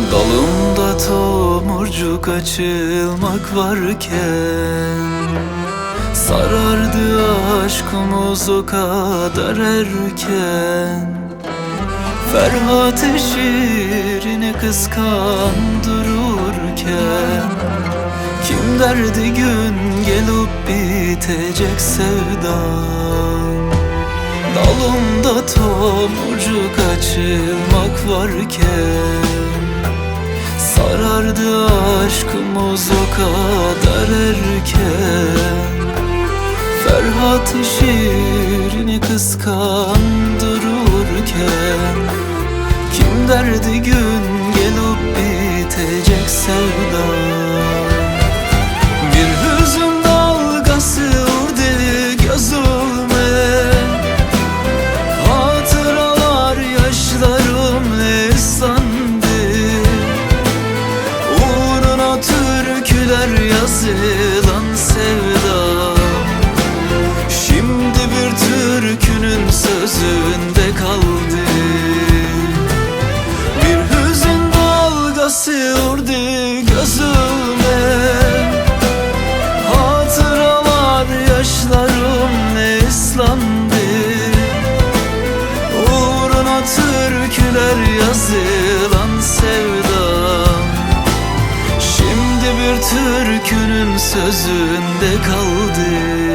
Dalımda tomurcuk açılmak varken, sarardı aşkımız o kadar erken. Ferhat eşirini kıskandırırken, kim derdi gün gelip bitecek sevdan. Dalımda tomurcuk açılmak varken, sarardı aşkımız o kadar erken. Ferhat şiirini kıskandırırken, kim derdi gün gelip bitecek sevdan. Bir hüzün dalgası vurdu gözüme, hatıralar yaşlarımla ıslandı. Uğruna türküler yazılan sevdam, şimdi bir türkünün sözünde kaldı. Bir hüzün dalgası vurdu gözüme, hatıralar yaşlarımla ıslandı. Uğruna türküler yazılan sevdam, şimdi bir türkünün sözünde kaldı.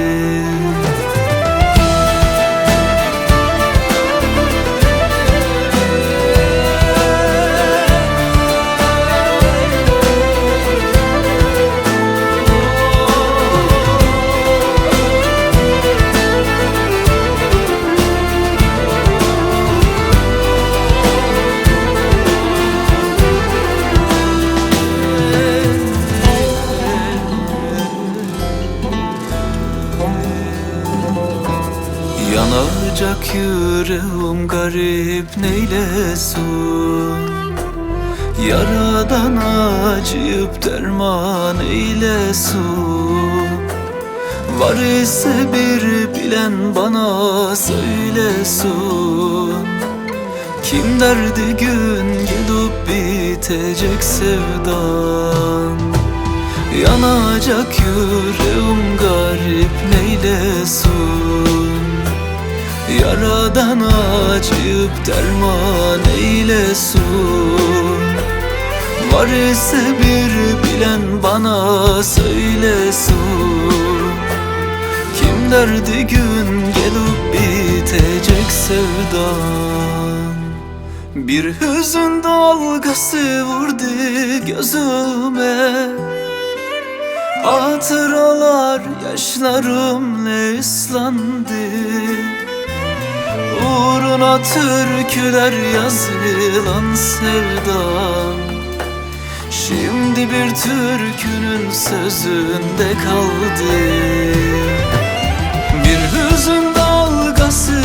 Yanacak yüreğim garip neylesin, yaradan acıyıp derman eylesin. Var ise bir bilen bana söylesin, kim derdi gün gelip bitecek sevdan. Yanacak yüreğim garip neylesin, yaradan acıyıp derman eylesin. Var ise bir bilen bana söylesin, kim derdi gün gelip bitecek sevdan. Bir hüzün dalgası vurdu gözüme, hatıralar yaşlarımla ıslandı. Uğruna türküler yazılan sevdam, şimdi bir türkünün sözünde kaldı. Bir hüzün dalgası